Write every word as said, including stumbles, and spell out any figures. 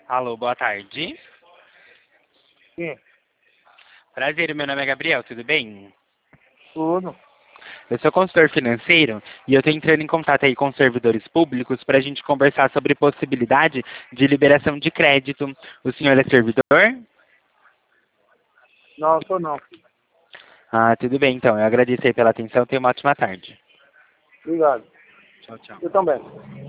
Alô, boa tarde. Sim, Prazer, meu nome é Gabriel, tudo bem? tudo. Eu sou consultor financeiro e eu estou entrando em contato aí com os servidores públicos para a gente conversar sobre possibilidade de liberação de crédito. O senhor é servidor? Não, sou não. Ah, tudo bem então. Eu agradeço aí pela atenção. Tenha uma ótima tarde. Obrigado. Tchau, tchau. Eu também.